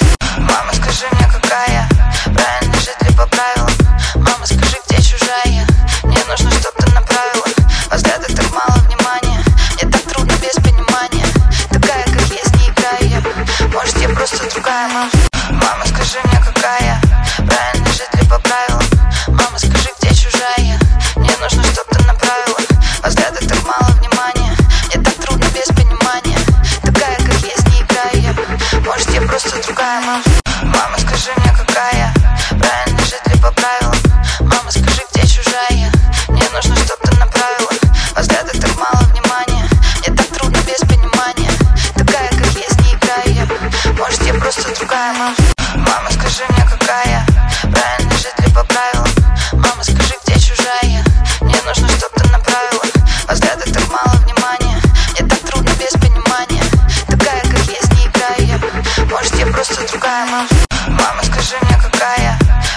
Мама, скажи мне, какая правильно жить ли по правилам? Мама, скажи, где чужая? Мне нужно, чтоб ты направила. Во взглядах так мало внимания. Мне так трудно без понимания. Такая, как есть, не играю я. Может, я просто другая, мам. Мама, скажи мне, какая правильно жить ли по правилам? Мама, скажи, где чужая? Мне нужно, чтоб ты направила. Во взглядах так мало внимания. Мне так трудно без понимания. Такая, как есть, не играю я. Может, я просто другая, мам. Мама, скажи мне, какая правильно жить ли по правилам? Мама, скажи, где чужая? Мне нужно, чтоб ты направила. Во взглядах так мало внимания. Мне так трудно без понимания. Такая, как есть, не играю я. Может, я просто другая, мам. Мама, скажи мне, какая правильно жить ли по правилам? Мама, скажи, где чужая? Мне нужно, чтоб ты направила. Во взглядах так мало внимания. Мне так трудно без понимания. Такая, как есть, не играю я. Может, я просто другая, мам. Мама, скажи мне, какая